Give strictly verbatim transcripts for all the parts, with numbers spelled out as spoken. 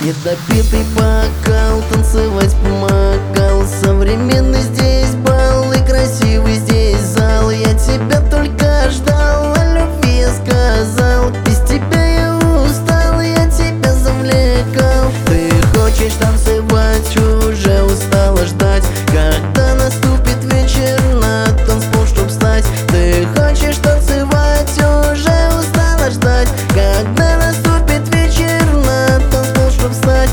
Недопитый бокал танцевать помогал. Современный здесь бал и красивый здесь зал. Я тебя только ждал, о любви я сказал. Без тебя я устал, я тебя завлекал. Ты хочешь танцевать, уже устала ждать, когда наступит вечер на танцпол, чтоб встать. Ты хочешь танцевать, уже устала ждать, когда наступит вечер на танцпол, чтоб встать.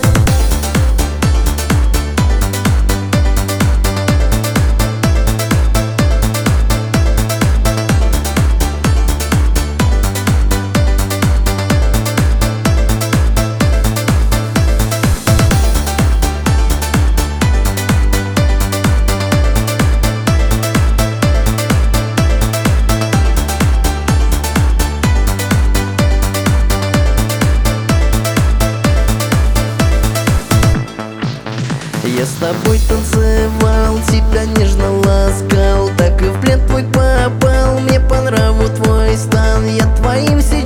Я с тобой танцевал, тебя нежно ласкал, так и в плен твой попал, мне по нраву твой стан. Я твоим всем